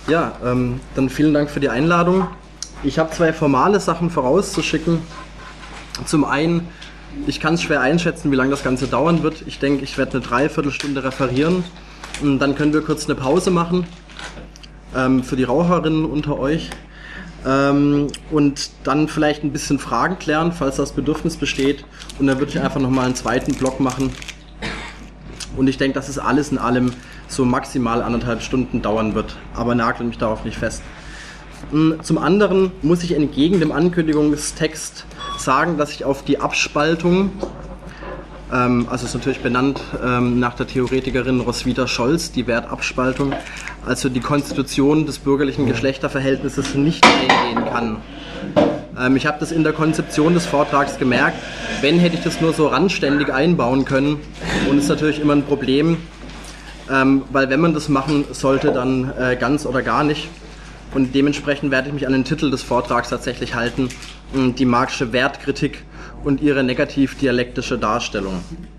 Ja, dann vielen Dank für die Einladung. Ich habe zwei formale Sachen vorauszuschicken. Zum einen, ich kann es schwer einschätzen, wie lange das Ganze dauern wird. Ich denke, ich werde eine Dreiviertelstunde referieren. Und dann können wir kurz eine Pause machen für die Raucherinnen unter euch. Und dann vielleicht ein bisschen Fragen klären, falls das Bedürfnis besteht. Und dann würde ich einfach nochmal einen zweiten Block machen. Und ich denke, dass es alles in allem so maximal 1,5 Stunden dauern wird. Aber nagelt mich darauf nicht fest. Zum anderen muss ich entgegen dem Ankündigungstext sagen, dass ich auf die Abspaltung, also ist natürlich benannt nach der Theoretikerin Roswitha Scholz, die Wertabspaltung, also die Konstitution des bürgerlichen Geschlechterverhältnisses nicht eingehen kann. Ich habe das in der Konzeption des Vortrags gemerkt, wenn hätte ich das nur so randständig einbauen können, und es ist natürlich immer ein Problem, weil wenn man das machen sollte, dann ganz oder gar nicht. Und dementsprechend werde ich mich an den Titel des Vortrags tatsächlich halten, die Marxische Wertkritik und ihre negativ-dialektische Darstellung.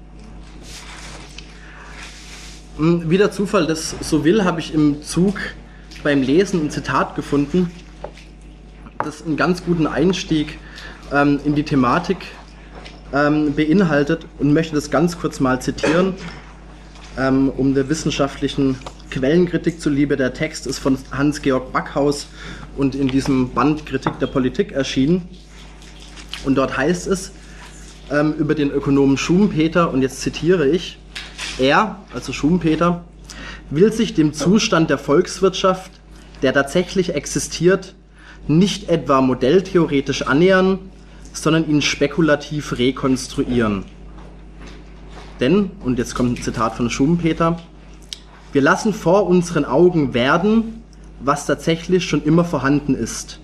Wie der Zufall das so will, habe ich im Zug beim Lesen ein Zitat gefunden, das einen ganz guten Einstieg in die Thematik beinhaltet, und möchte das ganz kurz mal zitieren, um der wissenschaftlichen Quellenkritik zuliebe. Der Text ist von Hans-Georg Backhaus und in diesem Band Kritik der Politik erschienen. Und dort heißt es über den Ökonomen Schumpeter, und jetzt zitiere ich: Er, also Schumpeter, will sich dem Zustand der Volkswirtschaft, der tatsächlich existiert, nicht etwa modelltheoretisch annähern, sondern ihn spekulativ rekonstruieren. Denn, und jetzt kommt ein Zitat von Schumpeter: Wir lassen vor unseren Augen werden, was tatsächlich schon immer vorhanden ist.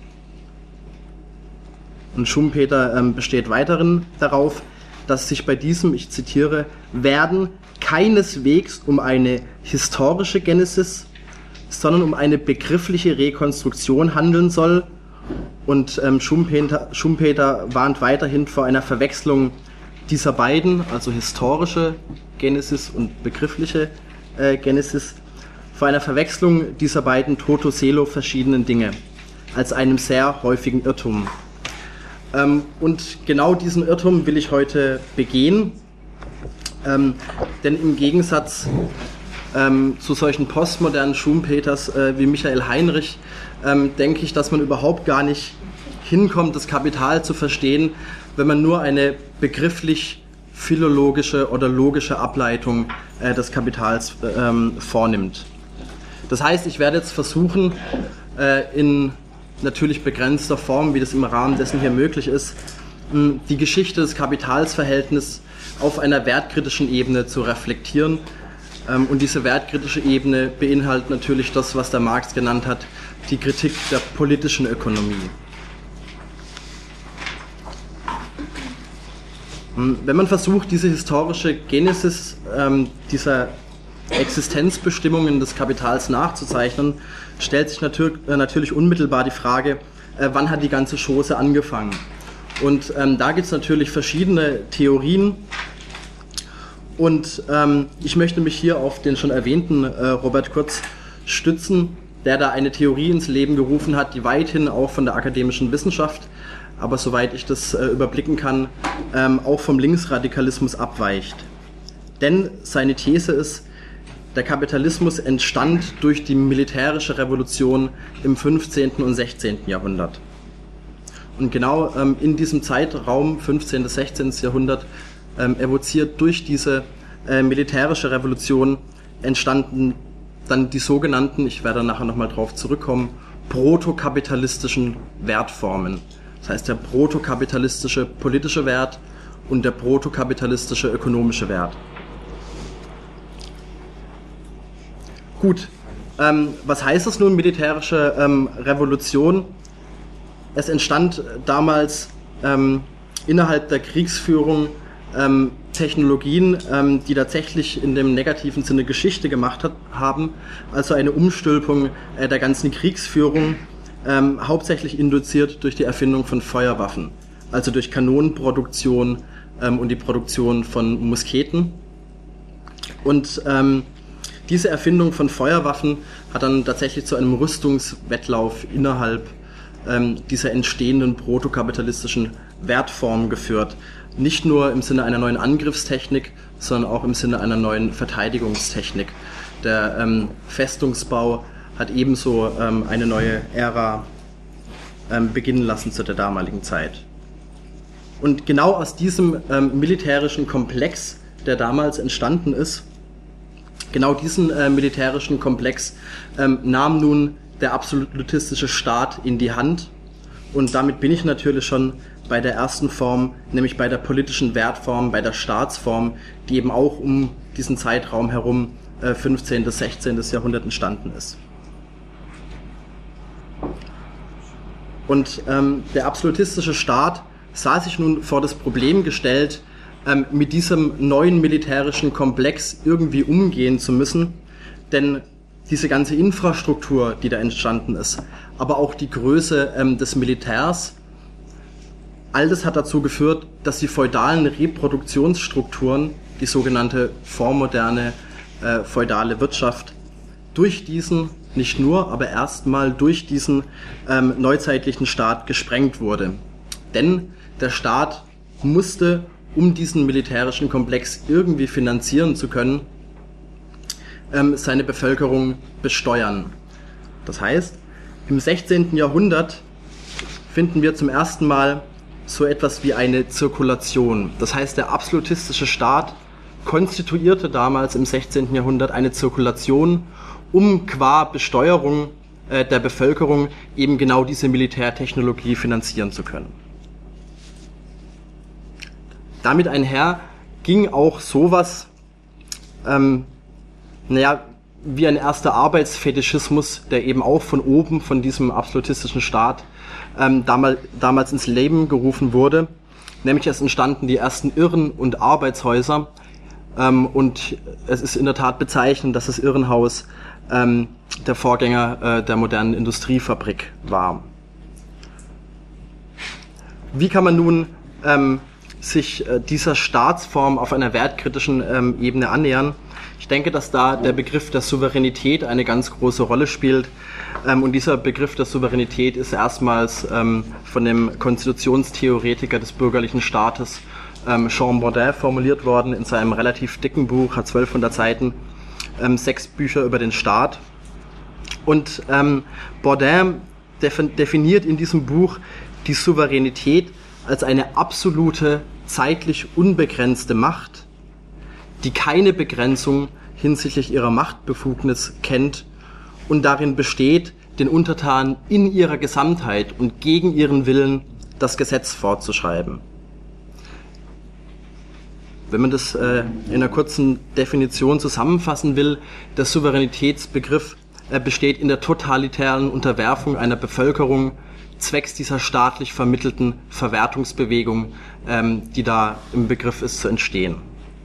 Und Schumpeter besteht weiterhin darauf, dass sich bei diesem, ich zitiere, Werden keineswegs um eine historische Genesis, sondern um eine begriffliche Rekonstruktion handeln soll. Und Schumpeter warnt weiterhin vor einer Verwechslung dieser beiden, also historische Genesis und begriffliche Genesis, vor einer Verwechslung dieser beiden toto selo verschiedenen Dinge, als einem sehr häufigen Irrtum. Und genau diesen Irrtum will ich heute begehen, denn im Gegensatz zu solchen postmodernen Schumpeters wie Michael Heinrich denke ich, dass man überhaupt gar nicht hinkommt, das Kapital zu verstehen, wenn man nur eine begrifflich philologische oder logische Ableitung des Kapitals vornimmt. Das heißt, ich werde jetzt versuchen, in natürlich begrenzter Form, wie das im Rahmen dessen hier möglich ist, die Geschichte des Kapitalsverhältnisses auf einer wertkritischen Ebene zu reflektieren. Und diese wertkritische Ebene beinhaltet natürlich das, was der Marx genannt hat, die Kritik der politischen Ökonomie. Wenn man versucht, diese historische Genesis dieser Existenzbestimmungen des Kapitals nachzuzeichnen, stellt sich natürlich unmittelbar die Frage, wann hat die ganze Chose angefangen? Und da gibt es natürlich verschiedene Theorien, und ich möchte mich hier auf den schon erwähnten Robert Kurz stützen, der da eine Theorie ins Leben gerufen hat, die weithin auch von der akademischen Wissenschaft, aber soweit ich das überblicken kann, auch vom Linksradikalismus abweicht. Denn seine These ist, der Kapitalismus entstand durch die militärische Revolution im 15. und 16. Jahrhundert. Und genau in diesem Zeitraum, 15. bis 16. Jahrhundert, evoziert durch diese militärische Revolution, entstanden dann die sogenannten, ich werde nachher nochmal drauf zurückkommen, protokapitalistischen Wertformen. Das heißt, der protokapitalistische politische Wert und der protokapitalistische ökonomische Wert. Gut, was heißt das nun, militärische Revolution? Es entstand damals innerhalb der Kriegsführung Technologien, die tatsächlich in dem negativen Sinne Geschichte gemacht haben, also eine Umstülpung der ganzen Kriegsführung, hauptsächlich induziert durch die Erfindung von Feuerwaffen, also durch Kanonenproduktion und die Produktion von Musketen. Und diese Erfindung von Feuerwaffen hat dann tatsächlich zu einem Rüstungswettlauf innerhalb dieser entstehenden protokapitalistischen Wertform geführt. Nicht nur im Sinne einer neuen Angriffstechnik, sondern auch im Sinne einer neuen Verteidigungstechnik. Der Festungsbau hat ebenso eine neue Ära beginnen lassen zu der damaligen Zeit. Und genau aus diesem militärischen Komplex, der damals entstanden ist, genau diesen militärischen Komplex nahm nun der absolutistische Staat in die Hand. Und damit bin ich natürlich schon bei der ersten Form, nämlich bei der politischen Wertform, bei der Staatsform, die eben auch um diesen Zeitraum herum 15. bis 16. Jahrhundert entstanden ist. Und der absolutistische Staat sah sich nun vor das Problem gestellt, mit diesem neuen militärischen Komplex irgendwie umgehen zu müssen, denn diese ganze Infrastruktur, die da entstanden ist, aber auch die Größe des Militärs, all das hat dazu geführt, dass die feudalen Reproduktionsstrukturen, die sogenannte vormoderne feudale Wirtschaft, durch diesen, nicht nur, aber erstmal durch diesen neuzeitlichen Staat gesprengt wurde. Denn der Staat musste, um diesen militärischen Komplex irgendwie finanzieren zu können, seine Bevölkerung besteuern. Das heißt, im 16. Jahrhundert finden wir zum ersten Mal so etwas wie eine Zirkulation. Das heißt, der absolutistische Staat konstituierte damals im 16. Jahrhundert eine Zirkulation, um qua Besteuerung der Bevölkerung eben genau diese Militärtechnologie finanzieren zu können. Damit einher ging auch sowas, wie ein erster Arbeitsfetischismus, der eben auch von oben, von diesem absolutistischen Staat, damals ins Leben gerufen wurde. Nämlich es entstanden die ersten Irren- und Arbeitshäuser. Und es ist in der Tat bezeichnend, dass das Irrenhaus der Vorgänger der modernen Industriefabrik war. Wie kann man nun sich dieser Staatsform auf einer wertkritischen Ebene annähern? Ich denke, dass da der Begriff der Souveränität eine ganz große Rolle spielt. Und dieser Begriff der Souveränität ist erstmals von dem Konstitutionstheoretiker des bürgerlichen Staates Jean Bodin formuliert worden in seinem relativ dicken Buch, hat 1200 Seiten, 6 Bücher über den Staat. Und Bodin definiert in diesem Buch die Souveränität als eine absolute, zeitlich unbegrenzte Macht, die keine Begrenzung hinsichtlich ihrer Machtbefugnis kennt und darin besteht, den Untertanen in ihrer Gesamtheit und gegen ihren Willen das Gesetz vorzuschreiben. Wenn man das in einer kurzen Definition zusammenfassen will, der Souveränitätsbegriff besteht in der totalitären Unterwerfung einer Bevölkerung zwecks dieser staatlich vermittelten Verwertungsbewegung, die da im Begriff ist zu entstehen.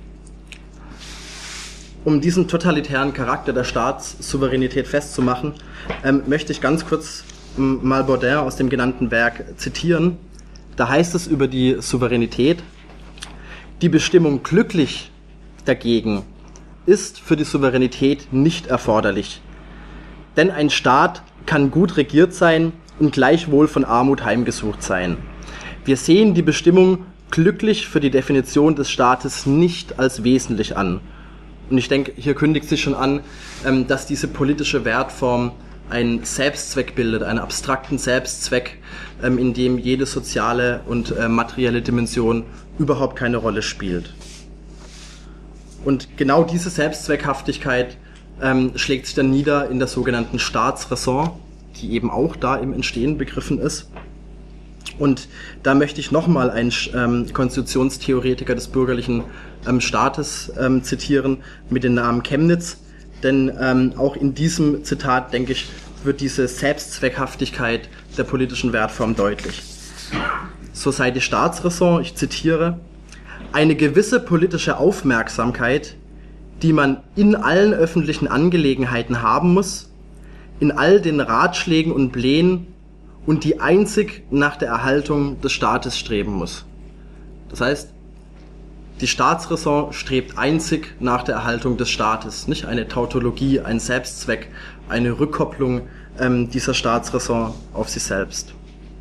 Um diesen totalitären Charakter der Staatssouveränität festzumachen, möchte ich ganz kurz mal Bodin aus dem genannten Werk zitieren. Da heißt es über die Souveränität: Die Bestimmung glücklich dagegen ist für die Souveränität nicht erforderlich, denn ein Staat kann gut regiert sein und gleichwohl von Armut heimgesucht sein. Wir sehen die Bestimmung glücklich für die Definition des Staates nicht als wesentlich an. Und ich denke, hier kündigt sich schon an, dass diese politische Wertform einen Selbstzweck bildet, einen abstrakten Selbstzweck, in dem jede soziale und materielle Dimension überhaupt keine Rolle spielt. Und genau diese Selbstzweckhaftigkeit schlägt sich dann nieder in der sogenannten Staatsräson, die eben auch da im Entstehen begriffen ist. Und da möchte ich nochmal einen Konstitutionstheoretiker des bürgerlichen Staates zitieren mit dem Namen Chemnitz, denn auch in diesem Zitat, denke ich, wird diese Selbstzweckhaftigkeit der politischen Wertform deutlich. So sei die Staatsräson, ich zitiere: Eine gewisse politische Aufmerksamkeit, die man in allen öffentlichen Angelegenheiten haben muss, in all den Ratschlägen und Plänen, und die einzig nach der Erhaltung des Staates streben muss. Das heißt, Die Staatsräson strebt einzig nach der Erhaltung des Staates, nicht eine Tautologie, ein Selbstzweck, eine Rückkopplung dieser Staatsräson auf sich selbst.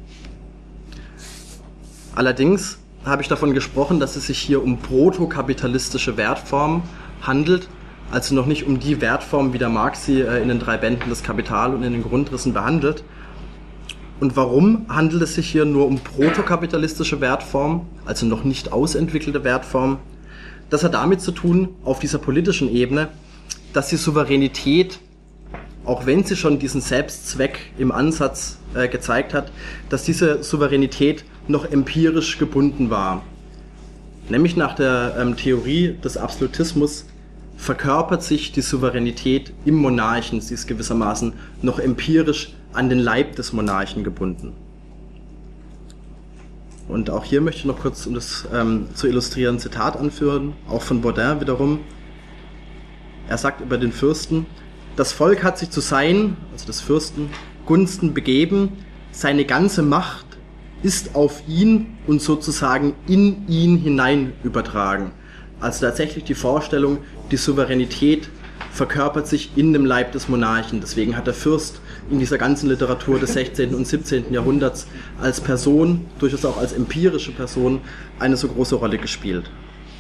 Allerdings habe ich davon gesprochen, dass es sich hier um protokapitalistische Wertformen handelt, also noch nicht um die Wertform, wie der Marx sie in den 3 Bänden des Kapital und in den Grundrissen behandelt. Und warum handelt es sich hier nur um protokapitalistische Wertformen, also noch nicht ausentwickelte Wertformen? Das hat damit zu tun, auf dieser politischen Ebene, dass die Souveränität, auch wenn sie schon diesen Selbstzweck im Ansatz gezeigt hat, dass diese Souveränität noch empirisch gebunden war. Nämlich nach der Theorie des Absolutismus verkörpert sich die Souveränität im Monarchen, sie ist gewissermaßen noch empirisch an den Leib des Monarchen gebunden. Und auch hier möchte ich noch kurz, um das zu illustrieren, ein Zitat anführen, auch von Baudin wiederum. Er sagt über den Fürsten: Das Volk hat sich zu seinen, also des Fürsten, Gunsten begeben, seine ganze Macht ist auf ihn und sozusagen in ihn hinein übertragen. Also tatsächlich die Vorstellung, die Souveränität verkörpert sich in dem Leib des Monarchen. Deswegen hat der Fürst in dieser ganzen Literatur des 16. und 17. Jahrhunderts als Person, durchaus auch als empirische Person, eine so große Rolle gespielt.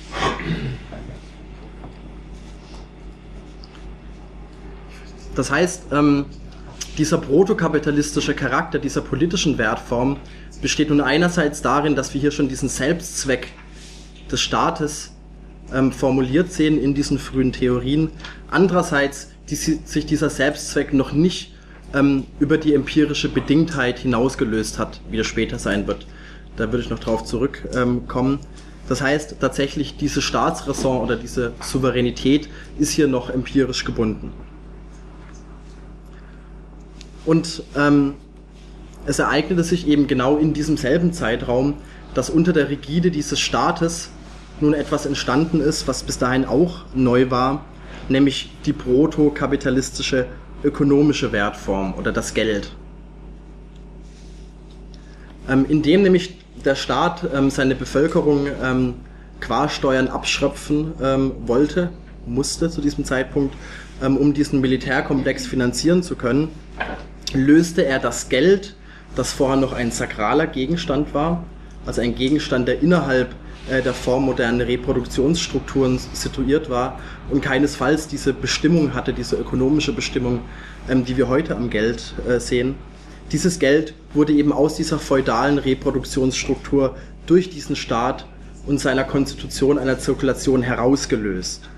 Das heißt, dieser protokapitalistische Charakter dieser politischen Wertform besteht nun einerseits darin, dass wir hier schon diesen Selbstzweck des Staates formuliert sehen in diesen frühen Theorien. Andererseits sich dieser Selbstzweck noch nicht über die empirische Bedingtheit hinausgelöst hat, wie das später sein wird. Da würde ich noch drauf zurückkommen. Das heißt, tatsächlich diese Staatsräson oder diese Souveränität ist hier noch empirisch gebunden. Und es ereignete sich eben genau in diesem selben Zeitraum, dass unter der Rigide dieses Staates nun etwas entstanden ist, was bis dahin auch neu war, nämlich die protokapitalistische ökonomische Wertform oder das Geld. Indem nämlich der Staat seine Bevölkerung qua Steuern abschröpfen musste zu diesem Zeitpunkt, um diesen Militärkomplex finanzieren zu können, löste er das Geld, das vorher noch ein sakraler Gegenstand war, also ein Gegenstand, der innerhalb der vormodernen Reproduktionsstrukturen situiert war und keinesfalls diese Bestimmung hatte, diese ökonomische Bestimmung, die wir heute am Geld sehen. Dieses Geld wurde eben aus dieser feudalen Reproduktionsstruktur durch diesen Staat und seiner Konstitution einer Zirkulation herausgelöst.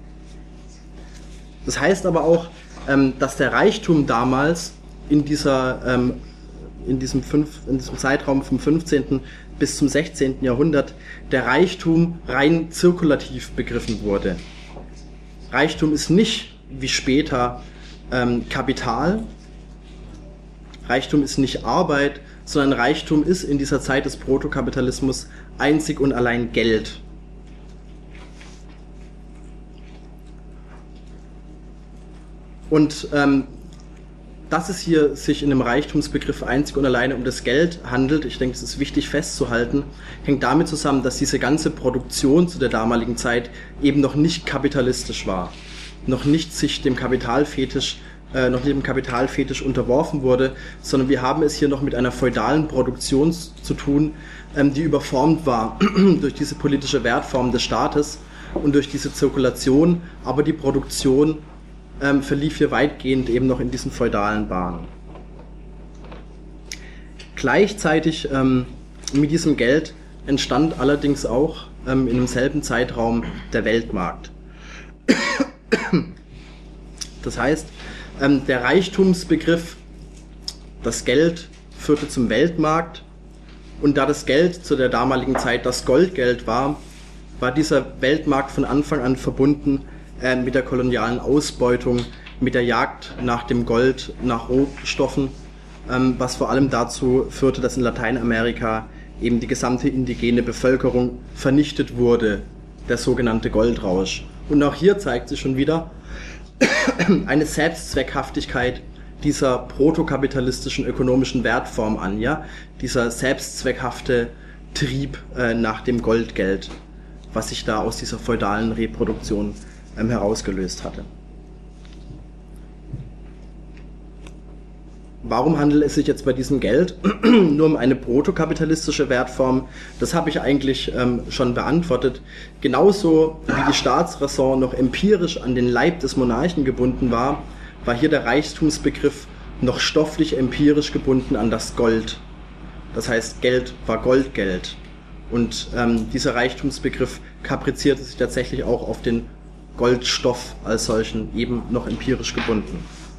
Das heißt aber auch, dass der Reichtum damals in diesem Zeitraum vom 15. bis zum 16. Jahrhundert der Reichtum rein zirkulativ begriffen wurde. Reichtum ist nicht, wie später, Kapital, Reichtum ist nicht Arbeit, sondern Reichtum ist in dieser Zeit des Protokapitalismus einzig und allein Geld. Und dass es hier sich in dem Reichtumsbegriff einzig und alleine um das Geld handelt, ich denke, es ist wichtig festzuhalten, hängt damit zusammen, dass diese ganze Produktion zu der damaligen Zeit eben noch nicht kapitalistisch war, noch nicht dem Kapitalfetisch unterworfen wurde, sondern wir haben es hier noch mit einer feudalen Produktion zu tun, die überformt war durch diese politische Wertform des Staates und durch diese Zirkulation, aber die Produktion verlief hier weitgehend eben noch in diesen feudalen Bahnen. Gleichzeitig mit diesem Geld entstand allerdings auch in demselben Zeitraum der Weltmarkt. Das heißt, der Reichtumsbegriff, das Geld, führte zum Weltmarkt, und da das Geld zu der damaligen Zeit das Goldgeld war dieser Weltmarkt von Anfang an verbunden mit der kolonialen Ausbeutung, mit der Jagd nach dem Gold, nach Rohstoffen, was vor allem dazu führte, dass in Lateinamerika eben die gesamte indigene Bevölkerung vernichtet wurde, der sogenannte Goldrausch. Und auch hier zeigt sich schon wieder eine Selbstzweckhaftigkeit dieser protokapitalistischen ökonomischen Wertform an, ja, dieser selbstzweckhafte Trieb nach dem Goldgeld. was sich da aus dieser feudalen Reproduktion herausgelöst hatte. Warum handelt es sich jetzt bei diesem Geld nur um eine protokapitalistische Wertform? Das habe ich eigentlich schon beantwortet. Genauso wie die Staatsräson noch empirisch an den Leib des Monarchen gebunden war, war hier der Reichtumsbegriff noch stofflich empirisch gebunden an das Gold. Das heißt, Geld war Goldgeld. Und dieser Reichtumsbegriff kaprizierte sich tatsächlich auch auf den Goldstoff als solchen, eben noch empirisch gebunden.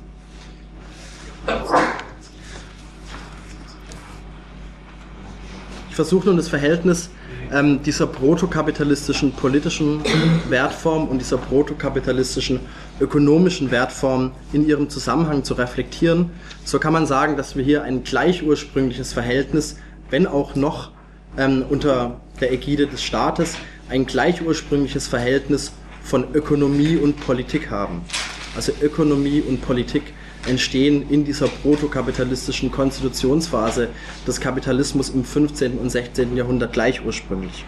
Ich versuche nun das Verhältnis dieser protokapitalistischen politischen Wertform und dieser protokapitalistischen ökonomischen Wertform in ihrem Zusammenhang zu reflektieren. So kann man sagen, dass wir hier ein gleich ursprüngliches Verhältnis, wenn auch noch unter der Ägide des Staates, ein gleich ursprüngliches Verhältnis von Ökonomie und Politik haben. Also Ökonomie und Politik entstehen in dieser protokapitalistischen Konstitutionsphase des Kapitalismus im 15. und 16. Jahrhundert gleich ursprünglich.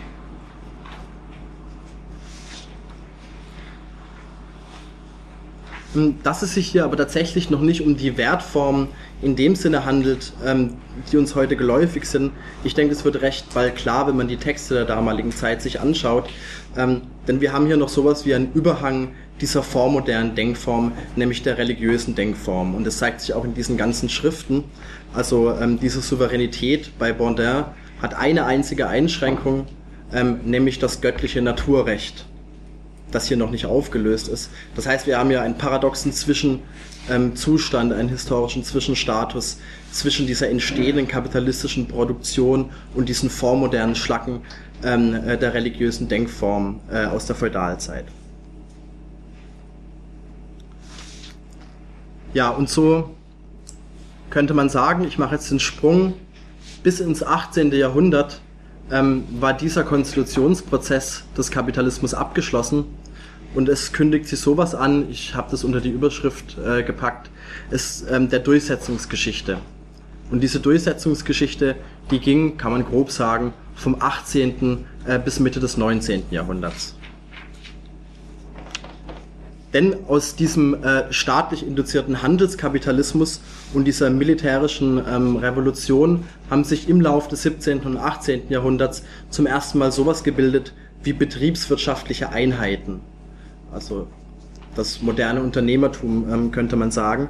Dass es sich hier aber tatsächlich noch nicht um die Wertformen in dem Sinne handelt, die uns heute geläufig sind. Ich denke, es wird recht bald klar, wenn man die Texte der damaligen Zeit sich anschaut. Denn wir haben hier noch sowas wie einen Überhang dieser vormodernen Denkform, nämlich der religiösen Denkform. Und das zeigt sich auch in diesen ganzen Schriften. Also diese Souveränität bei Bourdieu hat eine einzige Einschränkung, nämlich das göttliche Naturrecht, das hier noch nicht aufgelöst ist. Das heißt, wir haben ja einen paradoxen Zwischenzustand, einen historischen Zwischenstatus zwischen dieser entstehenden kapitalistischen Produktion und diesen vormodernen Schlacken der religiösen Denkform aus der Feudalzeit. Ja, und so könnte man sagen, ich mache jetzt den Sprung bis ins 18. Jahrhundert, war dieser Konstitutionsprozess des Kapitalismus abgeschlossen und es kündigt sich sowas an, ich habe das unter die Überschrift gepackt, ist der Durchsetzungsgeschichte. Und diese Durchsetzungsgeschichte, die ging, kann man grob sagen, vom 18. bis Mitte des 19. Jahrhunderts. Denn aus diesem staatlich induzierten Handelskapitalismus und dieser militärischen Revolution haben sich im Lauf des 17. und 18. Jahrhunderts zum ersten Mal sowas gebildet wie betriebswirtschaftliche Einheiten. Also das moderne Unternehmertum könnte man sagen.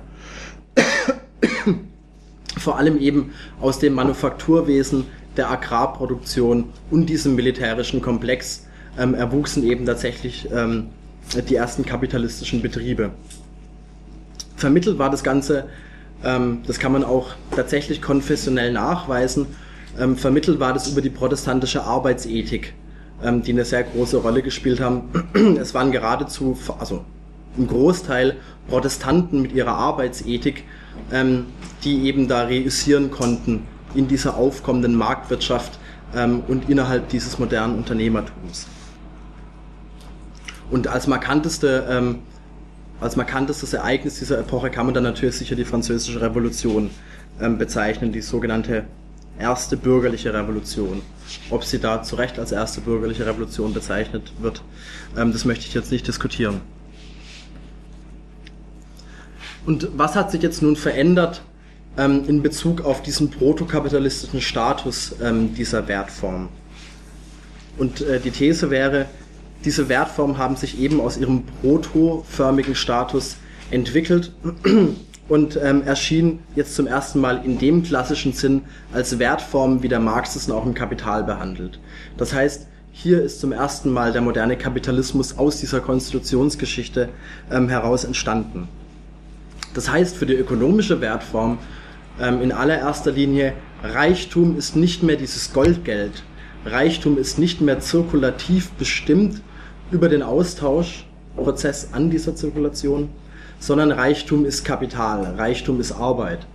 Vor allem eben aus dem Manufakturwesen, der Agrarproduktion und diesem militärischen Komplex erwuchsen eben tatsächlich die ersten kapitalistischen Betriebe. Vermittelt war das Ganze, das kann man auch tatsächlich konfessionell nachweisen, vermittelt war das über die protestantische Arbeitsethik, die eine sehr große Rolle gespielt haben. Es waren geradezu, also ein Großteil Protestanten mit ihrer Arbeitsethik, die eben da reüssieren konnten in dieser aufkommenden Marktwirtschaft und innerhalb dieses modernen Unternehmertums. Und als markantestes Ereignis dieser Epoche kann man dann natürlich sicher die Französische Revolution bezeichnen, die sogenannte erste bürgerliche Revolution. Ob sie da zu Recht als erste bürgerliche Revolution bezeichnet wird, das möchte ich jetzt nicht diskutieren. Und was hat sich jetzt nun verändert in Bezug auf diesen protokapitalistischen Status dieser Wertform? Und die These wäre, diese Wertformen haben sich eben aus ihrem protoförmigen Status entwickelt und erschienen jetzt zum ersten Mal in dem klassischen Sinn als Wertformen, wie der Marx es auch im Kapital behandelt. Das heißt, hier ist zum ersten Mal der moderne Kapitalismus aus dieser Konstitutionsgeschichte heraus entstanden. Das heißt für die ökonomische Wertform in allererster Linie, Reichtum ist nicht mehr dieses Goldgeld. Reichtum ist nicht mehr zirkulativ bestimmt über den Austauschprozess an dieser Zirkulation, sondern Reichtum ist Kapital, Reichtum ist Arbeit.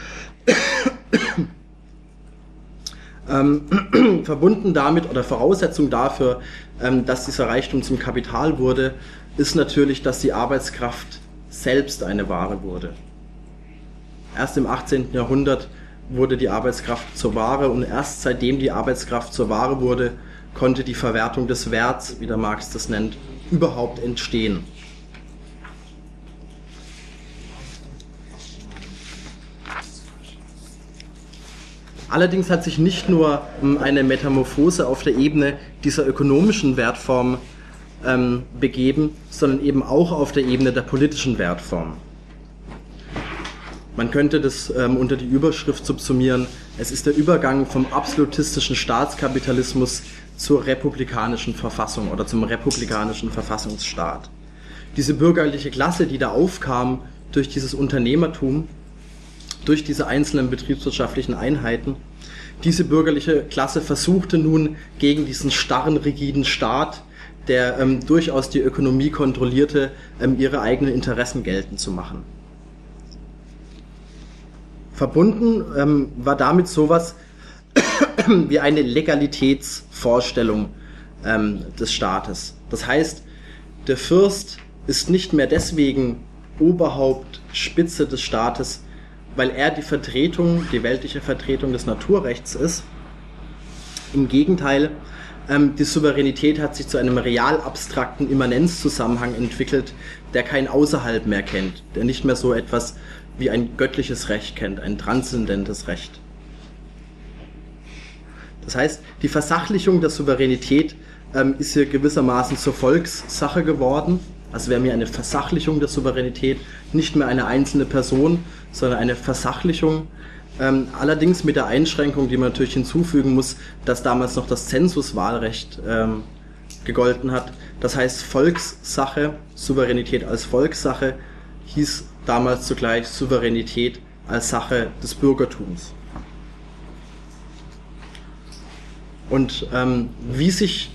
Verbunden damit oder Voraussetzung dafür, dass dieser Reichtum zum Kapital wurde, ist natürlich, dass die Arbeitskraft selbst eine Ware wurde. Erst im 18. Jahrhundert wurde die Arbeitskraft zur Ware und erst seitdem die Arbeitskraft zur Ware wurde, konnte die Verwertung des Werts, wie der Marx das nennt, überhaupt entstehen. Allerdings hat sich nicht nur eine Metamorphose auf der Ebene dieser ökonomischen Wertform begeben, sondern eben auch auf der Ebene der politischen Wertform. Man könnte das unter die Überschrift subsumieren: Es ist der Übergang vom absolutistischen Staatskapitalismus zur republikanischen Verfassung oder zum republikanischen Verfassungsstaat. Diese bürgerliche Klasse, die da aufkam durch dieses Unternehmertum, durch diese einzelnen betriebswirtschaftlichen Einheiten, diese bürgerliche Klasse versuchte nun gegen diesen starren, rigiden Staat, der durchaus die Ökonomie kontrollierte, ihre eigenen Interessen geltend zu machen. Verbunden war damit sowas wie eine Legalitätsvorstellung des Staates. Das heißt, der Fürst ist nicht mehr deswegen Oberhaupt, Spitze des Staates, weil er die Vertretung, die weltliche Vertretung des Naturrechts ist. Im Gegenteil, die Souveränität hat sich zu einem real abstrakten Immanenzzusammenhang entwickelt, der kein Außerhalb mehr kennt, der nicht mehr so etwas wie ein göttliches Recht kennt, ein transzendentes Recht. Das heißt, die Versachlichung der Souveränität ist hier gewissermaßen zur Volkssache geworden. Also wir haben hier eine Versachlichung der Souveränität, nicht mehr eine einzelne Person, sondern eine Versachlichung. Allerdings mit der Einschränkung, die man natürlich hinzufügen muss, dass damals noch das Zensuswahlrecht gegolten hat. Das heißt, Volkssache, Souveränität als Volkssache, hieß damals zugleich Souveränität als Sache des Bürgertums. Und wie sich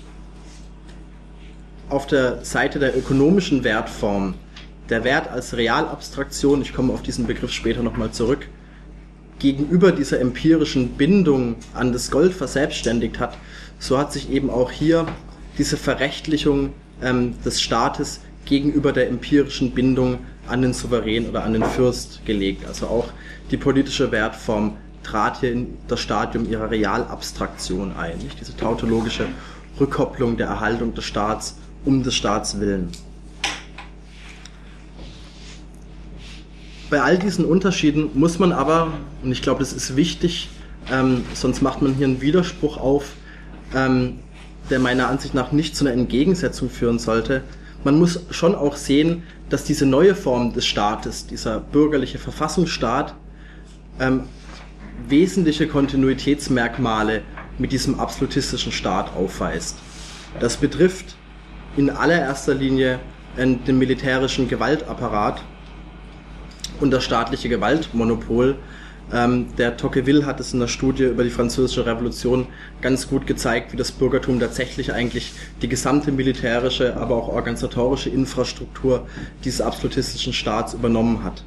auf der Seite der ökonomischen Wertform der Wert als Realabstraktion, ich komme auf diesen Begriff später nochmal zurück, gegenüber dieser empirischen Bindung an das Gold verselbstständigt hat, so hat sich eben auch hier diese Verrechtlichung des Staates gegenüber der empirischen Bindung an den Souverän oder an den Fürst gelegt. Also auch die politische Wertform trat hier in das Stadium ihrer Realabstraktion ein, nicht? Diese tautologische Rückkopplung der Erhaltung des Staats um des Staats willen. Bei all diesen Unterschieden muss man aber, und ich glaube, das ist wichtig, sonst macht man hier einen Widerspruch auf, der meiner Ansicht nach nicht zu einer Entgegensetzung führen sollte. Man muss schon auch sehen, dass diese neue Form des Staates, dieser bürgerliche Verfassungsstaat, wesentliche Kontinuitätsmerkmale mit diesem absolutistischen Staat aufweist. Das betrifft in allererster Linie den militärischen Gewaltapparat und das staatliche Gewaltmonopol. Der Tocqueville hat es in der Studie über die Französische Revolution ganz gut gezeigt, wie das Bürgertum tatsächlich eigentlich die gesamte militärische, aber auch organisatorische Infrastruktur dieses absolutistischen Staats übernommen hat.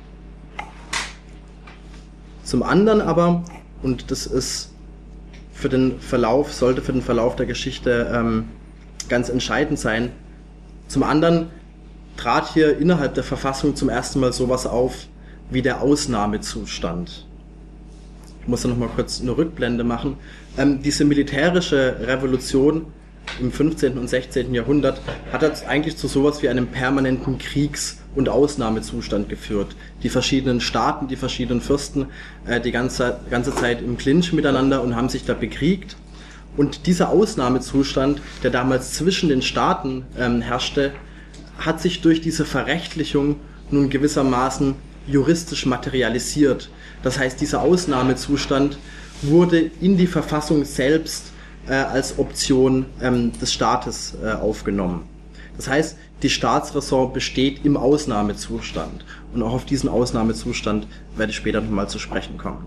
Zum anderen aber, und das ist sollte für den Verlauf der Geschichte ganz entscheidend sein, zum anderen trat hier innerhalb der Verfassung zum ersten Mal sowas auf wie der Ausnahmezustand. Ich muss da noch mal kurz eine Rückblende machen. Diese militärische Revolution im 15. und 16. Jahrhundert hat eigentlich zu sowas wie einem permanenten Kriegs- und Ausnahmezustand geführt. Die verschiedenen Staaten, die verschiedenen Fürsten, die ganze Zeit im Clinch miteinander und haben sich da bekriegt. Und dieser Ausnahmezustand, der damals zwischen den Staaten herrschte, hat sich durch diese Verrechtlichung nun gewissermaßen juristisch materialisiert. Das heißt, dieser Ausnahmezustand wurde in die Verfassung selbst als Option des Staates aufgenommen. Das heißt, die Staatsräson besteht im Ausnahmezustand. Und auch auf diesen Ausnahmezustand werde ich später nochmal zu sprechen kommen.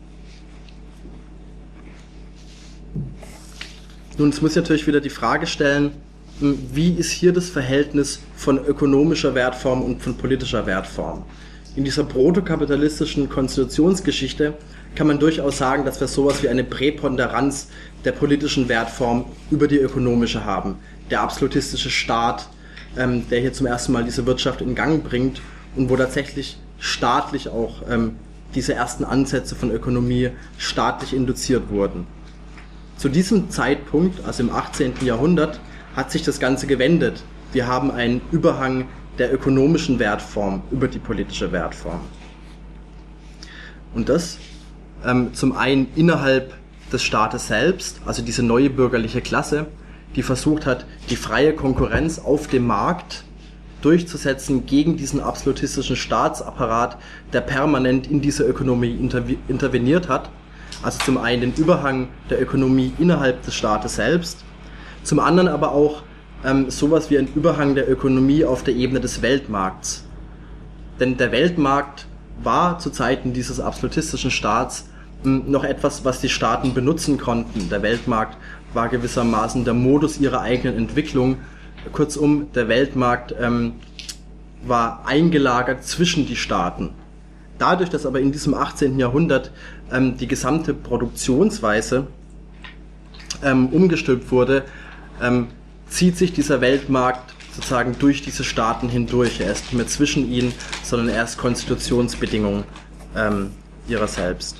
Nun, es muss natürlich wieder die Frage stellen, wie ist hier das Verhältnis von ökonomischer Wertform und von politischer Wertform? In dieser protokapitalistischen Konstitutionsgeschichte kann man durchaus sagen, dass wir sowas wie eine Präponderanz der politischen Wertform über die ökonomische haben. Der absolutistische Staat, der hier zum ersten Mal diese Wirtschaft in Gang bringt und wo tatsächlich staatlich auch diese ersten Ansätze von Ökonomie staatlich induziert wurden. Zu diesem Zeitpunkt, also im 18. Jahrhundert, hat sich das Ganze gewendet. Wir haben einen Überhang der ökonomischen Wertform über die politische Wertform. Und das zum einen innerhalb des Staates selbst, also diese neue bürgerliche Klasse, die versucht hat, die freie Konkurrenz auf dem Markt durchzusetzen gegen diesen absolutistischen Staatsapparat, der permanent in diese Ökonomie interveniert hat. Also zum einen den Überhang der Ökonomie innerhalb des Staates selbst, zum anderen aber auch sowas wie ein Überhang der Ökonomie auf der Ebene des Weltmarkts. Denn der Weltmarkt war zu Zeiten dieses absolutistischen Staats noch etwas, was die Staaten benutzen konnten. Der Weltmarkt war gewissermaßen der Modus ihrer eigenen Entwicklung. Kurzum, der Weltmarkt war eingelagert zwischen die Staaten. Dadurch, dass aber in diesem 18. Jahrhundert die gesamte Produktionsweise umgestülpt wurde, zieht sich dieser Weltmarkt sozusagen durch diese Staaten hindurch. Er ist nicht mehr zwischen ihnen, sondern er ist Konstitutionsbedingung ihrer selbst.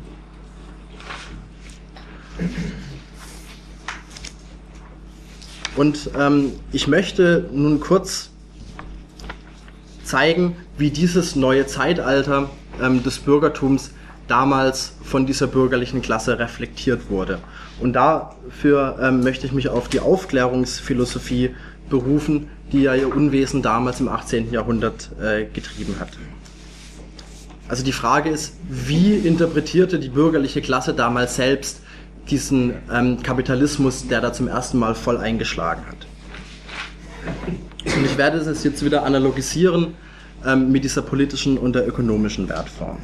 Und ich möchte nun kurz zeigen, wie dieses neue Zeitalter des Bürgertums damals von dieser bürgerlichen Klasse reflektiert wurde. Und dafür möchte ich mich auf die Aufklärungsphilosophie berufen, die ja ihr Unwesen damals im 18. Jahrhundert getrieben hat. Also die Frage ist, wie interpretierte die bürgerliche Klasse damals selbst diesen Kapitalismus, der da zum ersten Mal voll eingeschlagen hat. Und ich werde es jetzt wieder analogisieren mit dieser politischen und der ökonomischen Wertform.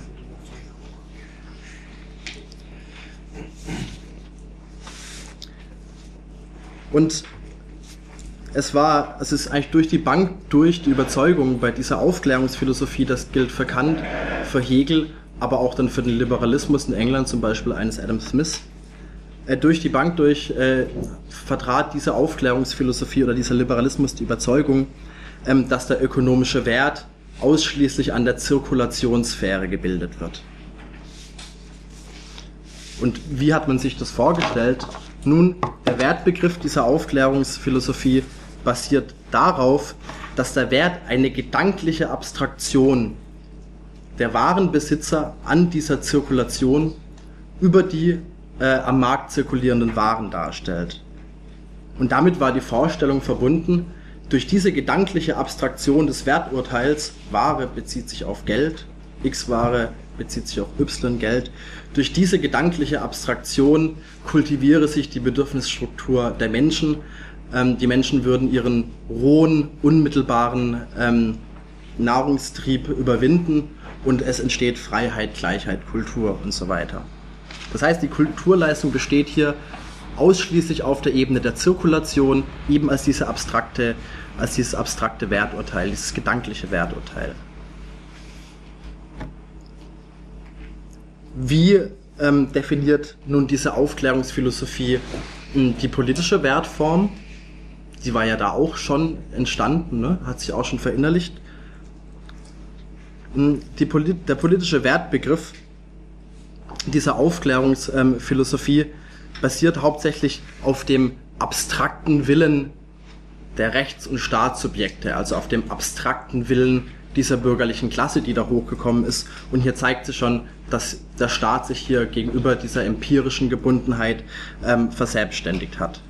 Und es ist eigentlich durch die Bank durch die Überzeugung bei dieser Aufklärungsphilosophie, das gilt für Kant, für Hegel, aber auch dann für den Liberalismus in England, zum Beispiel eines Adam Smith, durch die Bank durch vertrat diese Aufklärungsphilosophie oder dieser Liberalismus die Überzeugung, dass der ökonomische Wert ausschließlich an der Zirkulationssphäre gebildet wird. Und wie hat man sich das vorgestellt? Nun, der Wertbegriff dieser Aufklärungsphilosophie basiert darauf, dass der Wert eine gedankliche Abstraktion der Warenbesitzer an dieser Zirkulation über die am Markt zirkulierenden Waren darstellt. Und damit war die Vorstellung verbunden, durch diese gedankliche Abstraktion des Werturteils, Ware bezieht sich auf Geld, X-Ware bezieht sich auf Y-Geld, durch diese gedankliche Abstraktion kultiviere sich die Bedürfnisstruktur der Menschen. Die Menschen würden ihren rohen, unmittelbaren Nahrungstrieb überwinden und es entsteht Freiheit, Gleichheit, Kultur und so weiter. Das heißt, die Kulturleistung besteht hier ausschließlich auf der Ebene der Zirkulation, eben als dieses abstrakte Werturteil, dieses gedankliche Werturteil. Wie definiert nun diese Aufklärungsphilosophie die politische Wertform? Sie war ja da auch schon entstanden, ne? Hat sich auch schon verinnerlicht. Der politische Wertbegriff dieser Aufklärungsphilosophie basiert hauptsächlich auf dem abstrakten Willen der Rechts- und Staatssubjekte, also auf dem abstrakten Willen dieser bürgerlichen Klasse, die da hochgekommen ist. Und hier zeigt sich schon, dass der Staat sich hier gegenüber dieser empirischen Gebundenheit verselbstständigt hat.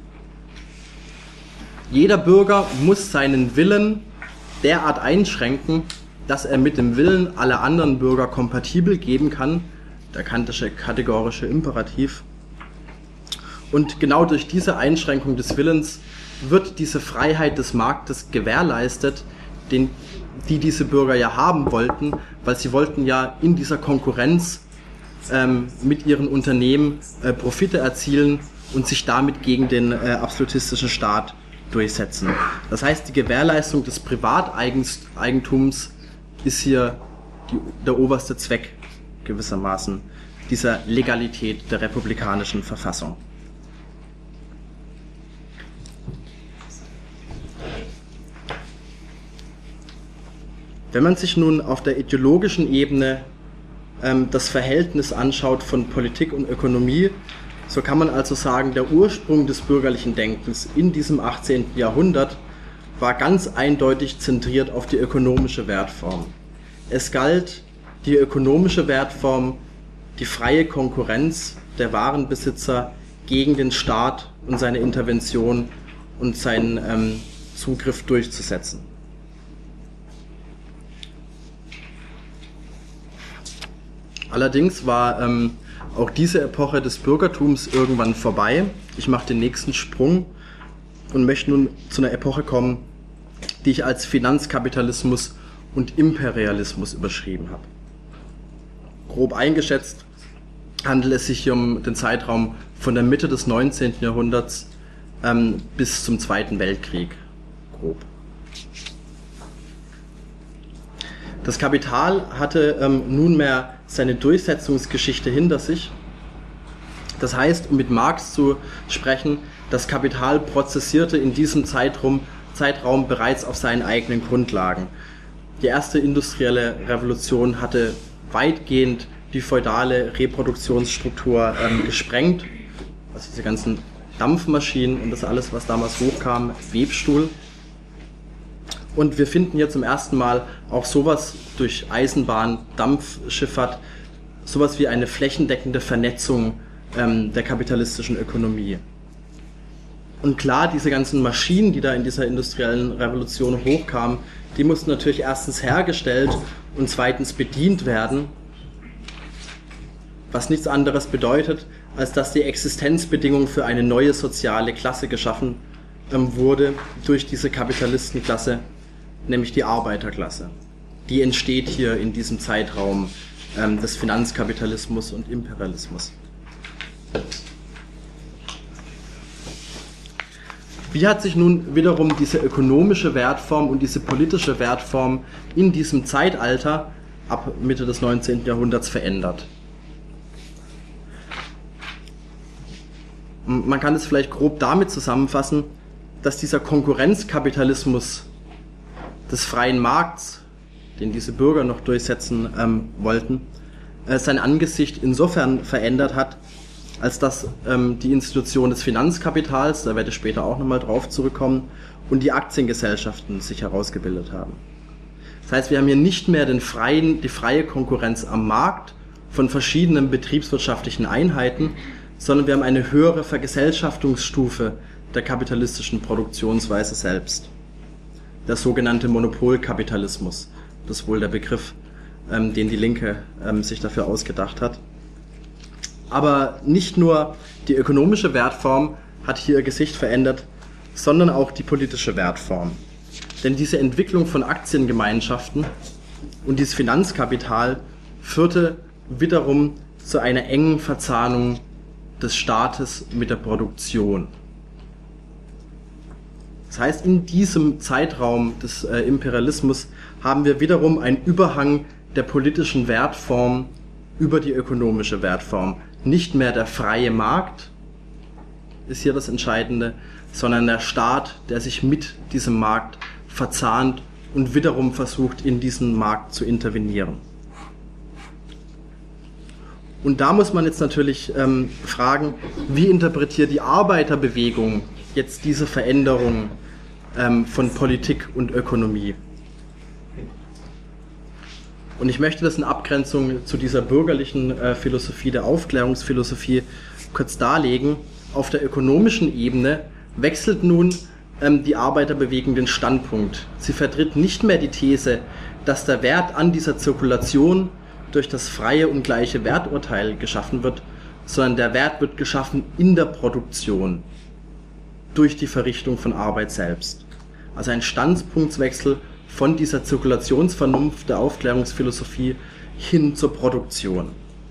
Jeder Bürger muss seinen Willen derart einschränken, dass er mit dem Willen aller anderen Bürger kompatibel geben kann, der kantische kategorische Imperativ. Und genau durch diese Einschränkung des Willens wird diese Freiheit des Marktes gewährleistet, die diese Bürger ja haben wollten, weil sie wollten ja in dieser Konkurrenz mit ihren Unternehmen Profite erzielen und sich damit gegen den absolutistischen Staat durchsetzen. Das heißt, die Gewährleistung des Privateigentums ist hier der oberste Zweck gewissermaßen dieser Legalität der republikanischen Verfassung. Wenn man sich nun auf der ideologischen Ebene das Verhältnis anschaut von Politik und Ökonomie, So kann man also sagen, der Ursprung des bürgerlichen Denkens in diesem 18. Jahrhundert war ganz eindeutig zentriert auf die ökonomische Wertform. Es galt die ökonomische Wertform, die freie Konkurrenz der Warenbesitzer gegen den Staat und seine Intervention und seinen Zugriff durchzusetzen. Allerdings war auch diese Epoche des Bürgertums irgendwann vorbei. Ich mache den nächsten Sprung und möchte nun zu einer Epoche kommen, die ich als Finanzkapitalismus und Imperialismus überschrieben habe. Grob eingeschätzt handelt es sich hier um den Zeitraum von der Mitte des 19. Jahrhunderts bis zum Zweiten Weltkrieg. Grob. Das Kapital hatte nunmehr seine Durchsetzungsgeschichte hinter sich. Das heißt, um mit Marx zu sprechen, das Kapital prozessierte in diesem Zeitraum bereits auf seinen eigenen Grundlagen. Die erste industrielle Revolution hatte weitgehend die feudale Reproduktionsstruktur gesprengt. Also diese ganzen Dampfmaschinen und das alles, was damals hochkam, Webstuhl. Und wir finden hier zum ersten Mal auch sowas durch Eisenbahn, Dampfschifffahrt, sowas wie eine flächendeckende Vernetzung der kapitalistischen Ökonomie. Und klar, diese ganzen Maschinen, die da in dieser industriellen Revolution hochkamen, die mussten natürlich erstens hergestellt und zweitens bedient werden, was nichts anderes bedeutet, als dass die Existenzbedingung für eine neue soziale Klasse geschaffen wurde durch diese Kapitalistenklasse, nämlich die Arbeiterklasse. Die entsteht hier in diesem Zeitraum des Finanzkapitalismus und Imperialismus. Wie hat sich nun wiederum diese ökonomische Wertform und diese politische Wertform in diesem Zeitalter ab Mitte des 19. Jahrhunderts verändert? Man kann es vielleicht grob damit zusammenfassen, dass dieser Konkurrenzkapitalismus des freien Markts, den diese Bürger noch durchsetzen wollten, sein Angesicht insofern verändert hat, als dass die Institution des Finanzkapitals, da werde ich später auch nochmal drauf zurückkommen, und die Aktiengesellschaften sich herausgebildet haben. Das heißt, wir haben hier nicht mehr die freie Konkurrenz am Markt von verschiedenen betriebswirtschaftlichen Einheiten, sondern wir haben eine höhere Vergesellschaftungsstufe der kapitalistischen Produktionsweise selbst. Der sogenannte Monopolkapitalismus, das ist wohl der Begriff, den die Linke sich dafür ausgedacht hat. Aber nicht nur die ökonomische Wertform hat hier ihr Gesicht verändert, sondern auch die politische Wertform. Denn diese Entwicklung von Aktiengemeinschaften und dieses Finanzkapital führte wiederum zu einer engen Verzahnung des Staates mit der Produktion. Das heißt, in diesem Zeitraum des Imperialismus haben wir wiederum einen Überhang der politischen Wertform über die ökonomische Wertform. Nicht mehr der freie Markt ist hier das Entscheidende, sondern der Staat, der sich mit diesem Markt verzahnt und wiederum versucht, in diesen Markt zu intervenieren. Und da muss man jetzt natürlich fragen, wie interpretiert die Arbeiterbewegung jetzt diese Veränderung von Politik und Ökonomie? Und ich möchte das in Abgrenzung zu dieser bürgerlichen Philosophie, der Aufklärungsphilosophie, kurz darlegen. Auf der ökonomischen Ebene wechselt nun die Arbeiterbewegung den Standpunkt. Sie vertritt nicht mehr die These, dass der Wert an dieser Zirkulation durch das freie und gleiche Werturteil geschaffen wird, sondern der Wert wird geschaffen in der Produktion, durch die Verrichtung von Arbeit selbst. Also ein Standpunktswechsel von dieser Zirkulationsvernunft der Aufklärungsphilosophie hin zur Produktion.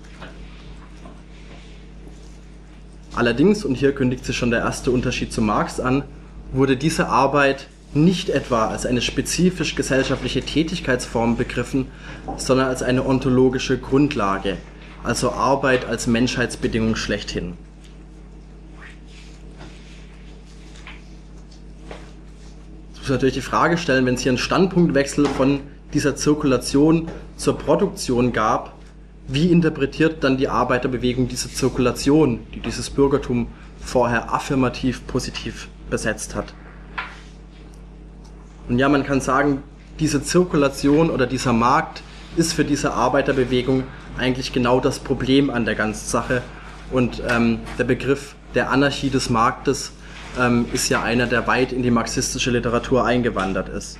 Allerdings, und hier kündigt sich schon der erste Unterschied zu Marx an, wurde diese Arbeit nicht etwa als eine spezifisch gesellschaftliche Tätigkeitsform begriffen, sondern als eine ontologische Grundlage, also Arbeit als Menschheitsbedingung schlechthin. Ich muss natürlich die Frage stellen, wenn es hier einen Standpunktwechsel von dieser Zirkulation zur Produktion gab, wie interpretiert dann die Arbeiterbewegung diese Zirkulation, die dieses Bürgertum vorher affirmativ positiv besetzt hat? Und ja, man kann sagen, diese Zirkulation oder dieser Markt ist für diese Arbeiterbewegung eigentlich genau das Problem an der ganzen Sache. Und der Begriff der Anarchie des Marktes ist ja einer, der weit in die marxistische Literatur eingewandert ist.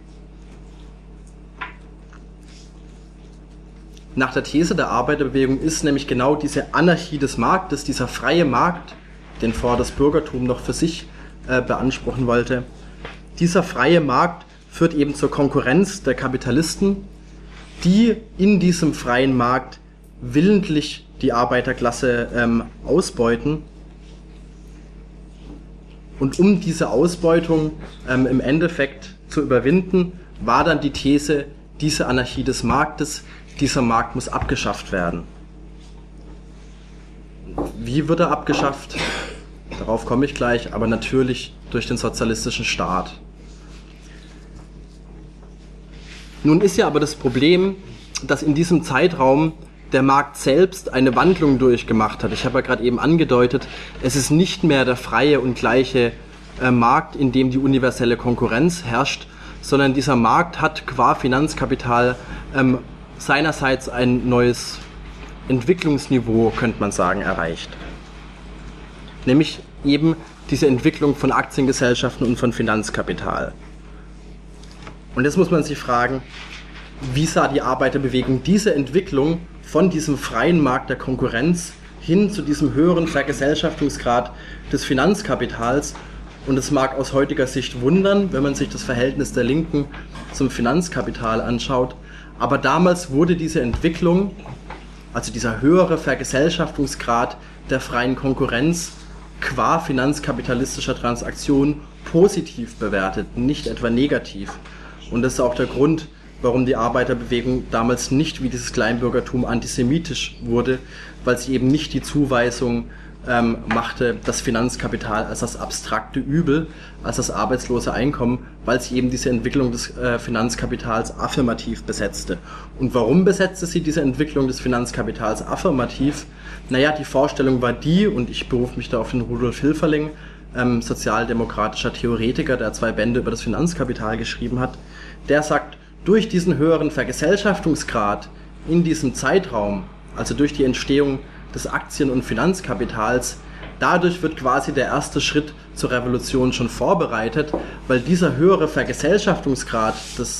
Nach der These der Arbeiterbewegung ist nämlich genau diese Anarchie des Marktes, dieser freie Markt, den vorher das Bürgertum noch für sich beanspruchen wollte, dieser freie Markt führt eben zur Konkurrenz der Kapitalisten, die in diesem freien Markt willentlich die Arbeiterklasse ausbeuten. Und um diese Ausbeutung im Endeffekt zu überwinden, war dann die These, diese Anarchie des Marktes, dieser Markt muss abgeschafft werden. Wie wird er abgeschafft? Darauf komme ich gleich, aber natürlich durch den sozialistischen Staat. Nun ist ja aber das Problem, dass in diesem Zeitraum der Markt selbst eine Wandlung durchgemacht hat. Ich habe ja gerade eben angedeutet, es ist nicht mehr der freie und gleiche Markt, in dem die universelle Konkurrenz herrscht, sondern dieser Markt hat qua Finanzkapital seinerseits ein neues Entwicklungsniveau, könnte man sagen, erreicht. Nämlich eben diese Entwicklung von Aktiengesellschaften und von Finanzkapital. Und jetzt muss man sich fragen, wie sah die Arbeiterbewegung diese Entwicklung von diesem freien Markt der Konkurrenz hin zu diesem höheren Vergesellschaftungsgrad des Finanzkapitals? Und es mag aus heutiger Sicht wundern, wenn man sich das Verhältnis der Linken zum Finanzkapital anschaut, aber damals wurde diese Entwicklung, also dieser höhere Vergesellschaftungsgrad der freien Konkurrenz qua finanzkapitalistischer Transaktion positiv bewertet, nicht etwa negativ. Und das ist auch der Grund, warum die Arbeiterbewegung damals nicht wie dieses Kleinbürgertum antisemitisch wurde, weil sie eben nicht die Zuweisung machte, das Finanzkapital als das abstrakte Übel, als das arbeitslose Einkommen, weil sie eben diese Entwicklung des Finanzkapitals affirmativ besetzte. Und warum besetzte sie diese Entwicklung des Finanzkapitals affirmativ? Naja, die Vorstellung war die, und ich berufe mich da auf den Rudolf Hilferling, sozialdemokratischer Theoretiker, der 2 Bände über das Finanzkapital geschrieben hat, der sagt, durch diesen höheren Vergesellschaftungsgrad in diesem Zeitraum, also durch die Entstehung des Aktien- und Finanzkapitals, dadurch wird quasi der erste Schritt zur Revolution schon vorbereitet, weil dieser höhere Vergesellschaftungsgrad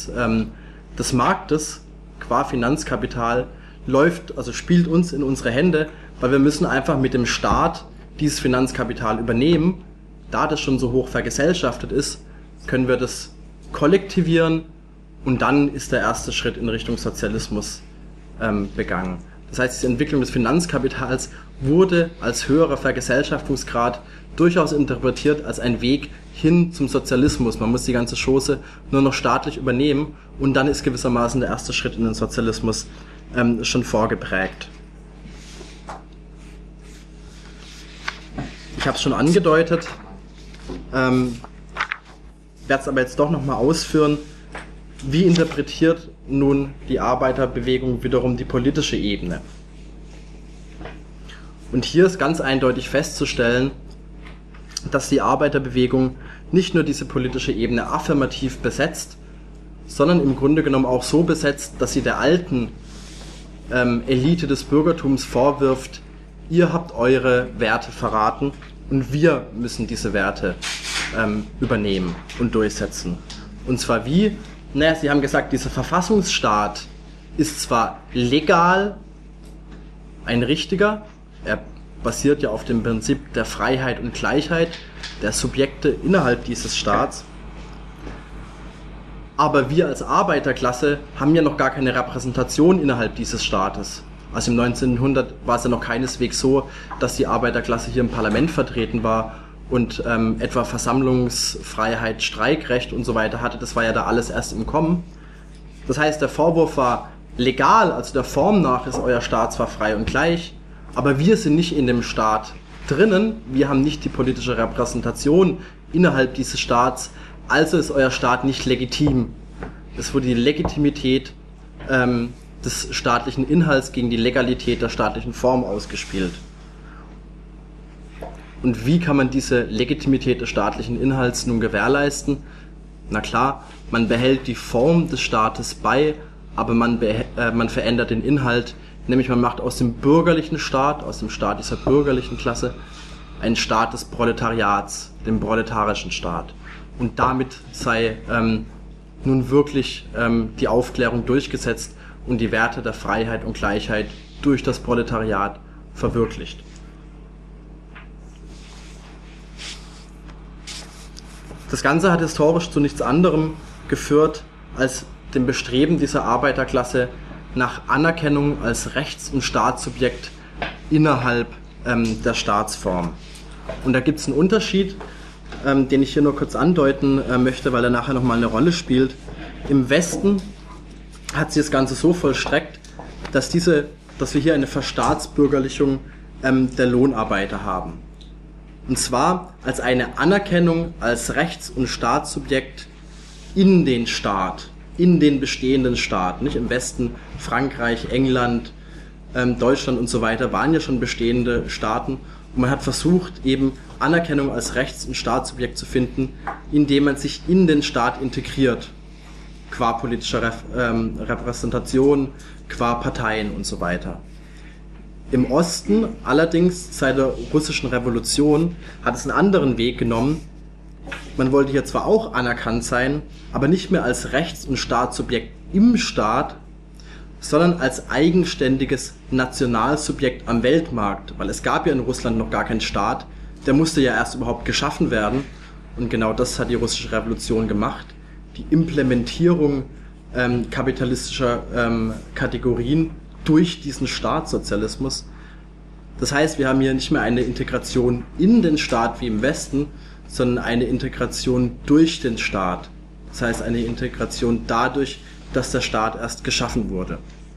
des Marktes qua Finanzkapital läuft, also spielt uns in unsere Hände, weil wir müssen einfach mit dem Staat dieses Finanzkapital übernehmen. Da das schon so hoch vergesellschaftet ist, können wir das kollektivieren und dann ist der erste Schritt in Richtung Sozialismus begangen. Das heißt, die Entwicklung des Finanzkapitals wurde als höherer Vergesellschaftungsgrad durchaus interpretiert als ein Weg hin zum Sozialismus. Man muss die ganze Chose nur noch staatlich übernehmen und dann ist gewissermaßen der erste Schritt in den Sozialismus schon vorgeprägt. Ich habe es schon angedeutet, werde es aber jetzt doch nochmal ausführen. Wie interpretiert nun die Arbeiterbewegung wiederum die politische Ebene? Und hier ist ganz eindeutig festzustellen, dass die Arbeiterbewegung nicht nur diese politische Ebene affirmativ besetzt, sondern im Grunde genommen auch so besetzt, dass sie der alten Elite des Bürgertums vorwirft, ihr habt eure Werte verraten und wir müssen diese Werte übernehmen und durchsetzen. Und zwar wie? Naja, sie haben gesagt, dieser Verfassungsstaat ist zwar legal ein richtiger, er basiert ja auf dem Prinzip der Freiheit und Gleichheit der Subjekte innerhalb dieses Staats, aber wir als Arbeiterklasse haben ja noch gar keine Repräsentation innerhalb dieses Staates. Also im 1900 war es ja noch keineswegs so, dass die Arbeiterklasse hier im Parlament vertreten war und etwa Versammlungsfreiheit, Streikrecht und so weiter hatte. Das war ja da alles erst im Kommen. Das heißt, der Vorwurf war legal, also der Form nach ist euer Staat zwar frei und gleich, aber wir sind nicht in dem Staat drinnen, wir haben nicht die politische Repräsentation innerhalb dieses Staats, also ist euer Staat nicht legitim. Es wurde die Legitimität des staatlichen Inhalts gegen die Legalität der staatlichen Form ausgespielt. Und wie kann man diese Legitimität des staatlichen Inhalts nun gewährleisten? Na klar, man behält die Form des Staates bei, aber man verändert den Inhalt, nämlich man macht aus dem bürgerlichen Staat, aus dem Staat dieser bürgerlichen Klasse, einen Staat des Proletariats, den proletarischen Staat. Und damit sei nun wirklich die Aufklärung durchgesetzt und die Werte der Freiheit und Gleichheit durch das Proletariat verwirklicht. Das Ganze hat historisch zu nichts anderem geführt als dem Bestreben dieser Arbeiterklasse nach Anerkennung als Rechts- und Staatssubjekt innerhalb der Staatsform. Und da gibt es einen Unterschied, den ich hier nur kurz andeuten möchte, weil er nachher nochmal eine Rolle spielt. Im Westen hat sich das Ganze so vollstreckt, dass wir hier eine Verstaatsbürgerlichung der Lohnarbeiter haben. Und zwar als eine Anerkennung als Rechts- und Staatssubjekt in den Staat, in den bestehenden Staat. Nicht? Im Westen, Frankreich, England, Deutschland und so weiter waren ja schon bestehende Staaten. Und man hat versucht, eben Anerkennung als Rechts- und Staatssubjekt zu finden, indem man sich in den Staat integriert, qua politischer Repräsentation, qua Parteien und so weiter. Im Osten allerdings, seit der russischen Revolution, hat es einen anderen Weg genommen. Man wollte hier zwar auch anerkannt sein, aber nicht mehr als Rechts- und Staatssubjekt im Staat, sondern als eigenständiges Nationalsubjekt am Weltmarkt, weil es gab ja in Russland noch gar keinen Staat, der musste ja erst überhaupt geschaffen werden und genau das hat die russische Revolution gemacht, die Implementierung kapitalistischer Kategorien durch diesen Staatssozialismus. Das heißt, wir haben hier nicht mehr eine Integration in den Staat wie im Westen, sondern eine Integration durch den Staat. Das heißt, eine Integration dadurch, dass der Staat erst geschaffen wurde.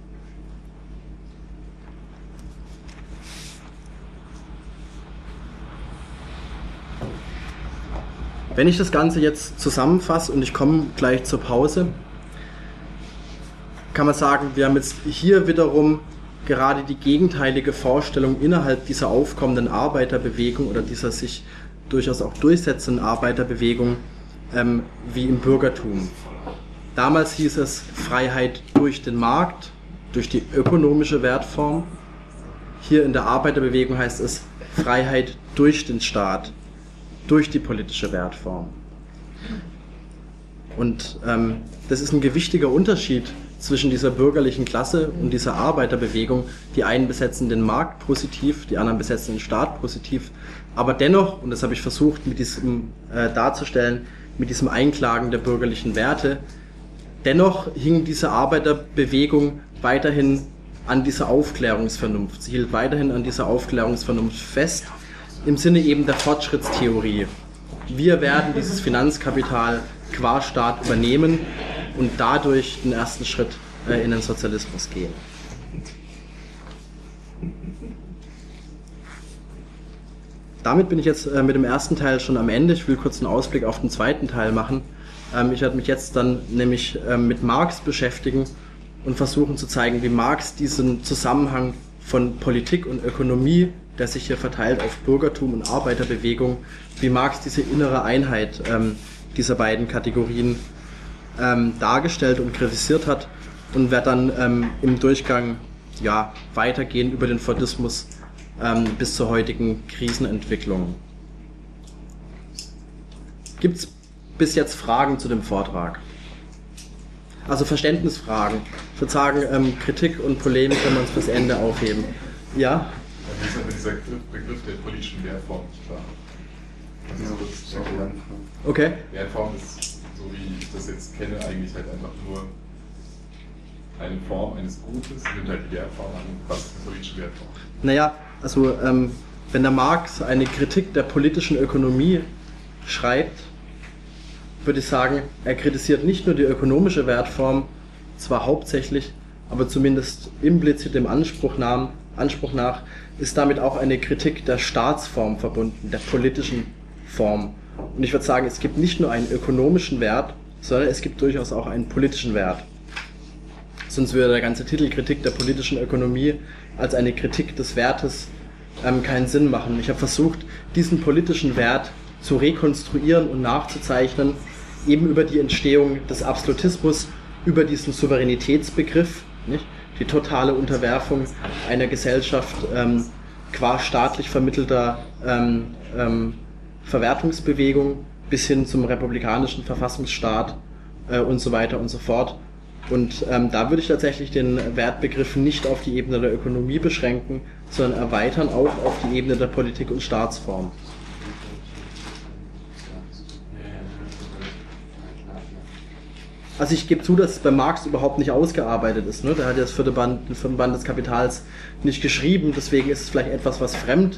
Wenn ich das Ganze jetzt zusammenfasse und ich komme gleich zur Pause, kann man sagen, wir haben jetzt hier wiederum gerade die gegenteilige Vorstellung innerhalb dieser aufkommenden Arbeiterbewegung oder dieser sich durchaus auch durchsetzenden Arbeiterbewegung wie im Bürgertum. Damals hieß es Freiheit durch den Markt, durch die ökonomische Wertform. Hier in der Arbeiterbewegung heißt es Freiheit durch den Staat, durch die politische Wertform. Und das ist ein gewichtiger Unterschied zwischen dieser bürgerlichen Klasse und dieser Arbeiterbewegung. Die einen besetzen den Markt positiv, die anderen besetzen den Staat positiv. Aber dennoch, und das habe ich versucht mit diesem darzustellen, mit diesem Einklagen der bürgerlichen Werte, dennoch hing diese Arbeiterbewegung weiterhin an dieser Aufklärungsvernunft. Sie hielt weiterhin an dieser Aufklärungsvernunft fest, im Sinne eben der Fortschrittstheorie. Wir werden dieses Finanzkapital qua Staat übernehmen und dadurch den ersten Schritt in den Sozialismus gehen. Damit bin ich jetzt mit dem ersten Teil schon am Ende. Ich will kurz einen Ausblick auf den zweiten Teil machen. Ich werde mich jetzt dann nämlich mit Marx beschäftigen und versuchen zu zeigen, wie Marx diesen Zusammenhang von Politik und Ökonomie, der sich hier verteilt auf Bürgertum und Arbeiterbewegung, wie Marx diese innere Einheit dieser beiden Kategorien dargestellt und kritisiert hat und werde dann im Durchgang weitergehen über den Fordismus bis zur heutigen Krisenentwicklung. Gibt es bis jetzt Fragen zu dem Vortrag? Also Verständnisfragen. Ich würde sagen, Kritik und Polemik können wir uns fürs Ende aufheben. Ja? Wie ist denn dieser Begriff der politischen Wertform nicht klar? Okay. Wertform ist, so wie ich das jetzt kenne, eigentlich halt einfach nur eine Form eines Gutes, nimmt halt die Wertform an. Was ist die politische Wertform? Naja, also wenn der Marx eine Kritik der politischen Ökonomie schreibt, würde ich sagen, er kritisiert nicht nur die ökonomische Wertform, zwar hauptsächlich, aber zumindest implizit dem Anspruch nach, ist damit auch eine Kritik der Staatsform verbunden, der politischen Form. Und ich würde sagen, es gibt nicht nur einen ökonomischen Wert, sondern es gibt durchaus auch einen politischen Wert. Sonst würde der ganze Titel Kritik der politischen Ökonomie als eine Kritik des Wertes keinen Sinn machen. Ich habe versucht, diesen politischen Wert zu rekonstruieren und nachzuzeichnen, eben über die Entstehung des Absolutismus, über diesen Souveränitätsbegriff, nicht? Die totale Unterwerfung einer Gesellschaft qua staatlich vermittelter Verwertungsbewegung bis hin zum republikanischen Verfassungsstaat und so weiter und so fort. Und da würde ich tatsächlich den Wertbegriff nicht auf die Ebene der Ökonomie beschränken, sondern erweitern auch auf die Ebene der Politik und Staatsform. Also ich gebe zu, dass es bei Marx überhaupt nicht ausgearbeitet ist. Ne? Der hat ja den vierten Band des Kapitals nicht geschrieben, deswegen ist es vielleicht etwas, was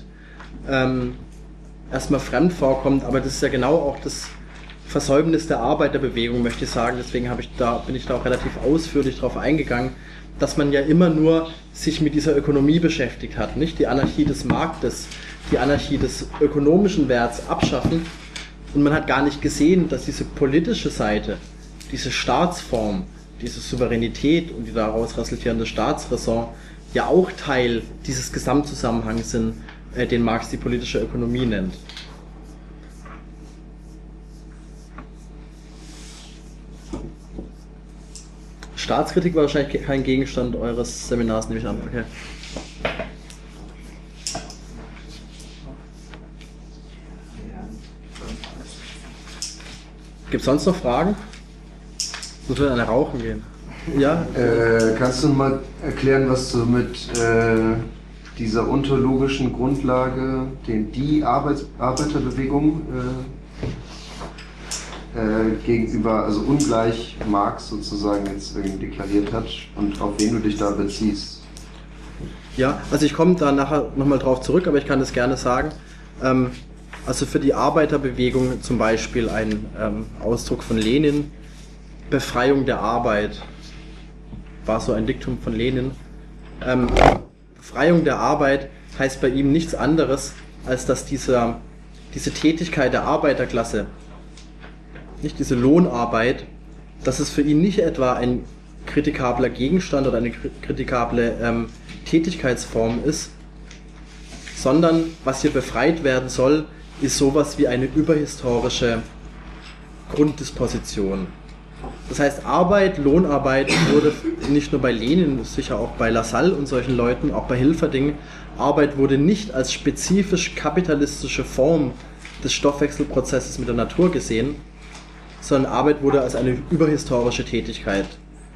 erstmal fremd vorkommt, aber das ist ja genau auch das Versäumnis der Arbeiterbewegung, möchte ich sagen. Deswegen bin ich da auch relativ ausführlich drauf eingegangen, dass man ja immer nur sich mit dieser Ökonomie beschäftigt hat, nicht die Anarchie des Marktes, die Anarchie des ökonomischen Werts abschaffen. Und man hat gar nicht gesehen, dass diese politische Seite, diese Staatsform, diese Souveränität und die daraus resultierende Staatsräson ja auch Teil dieses Gesamtzusammenhangs sind, den Marx die politische Ökonomie nennt. Staatskritik war wahrscheinlich kein Gegenstand eures Seminars, nehme ich an. Okay. Gibt es sonst noch Fragen? Muss wir eine rauchen gehen. Ja? Kannst du mal erklären, was du mit dieser ontologischen Grundlage, die Arbeiterbewegung gegenüber, also ungleich Marx sozusagen jetzt irgendwie deklariert hat und auf wen du dich da beziehst? Ja, also ich komme da nachher nochmal drauf zurück, aber ich kann das gerne sagen. Also für die Arbeiterbewegung zum Beispiel ein Ausdruck von Lenin, Befreiung der Arbeit, war so ein Diktum von Lenin. Befreiung der Arbeit heißt bei ihm nichts anderes, als dass diese Tätigkeit der Arbeiterklasse, nicht diese Lohnarbeit, dass es für ihn nicht etwa ein kritikabler Gegenstand oder eine kritikable Tätigkeitsform ist, sondern was hier befreit werden soll, ist sowas wie eine überhistorische Grunddisposition. Das heißt, Arbeit, Lohnarbeit wurde nicht nur bei Lenin, sicher auch bei Lassalle und solchen Leuten, auch bei Hilferding, Arbeit wurde nicht als spezifisch kapitalistische Form des Stoffwechselprozesses mit der Natur gesehen, sondern Arbeit wurde als eine überhistorische Tätigkeit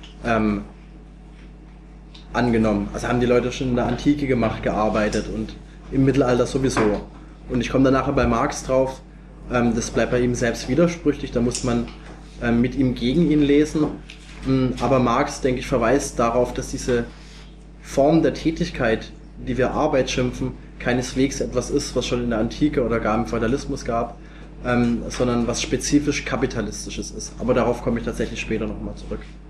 angenommen. Also haben die Leute schon in der Antike gemacht, gearbeitet und im Mittelalter sowieso. Und ich komme dann nachher bei Marx drauf, das bleibt bei ihm selbst widersprüchlich, da muss man mit ihm gegen ihn lesen. Aber Marx, denke ich, verweist darauf, dass diese Form der Tätigkeit, die wir Arbeit schimpfen, keineswegs etwas ist, was schon in der Antike oder gar im Feudalismus gab, sondern was spezifisch Kapitalistisches ist. Aber darauf komme ich tatsächlich später nochmal zurück.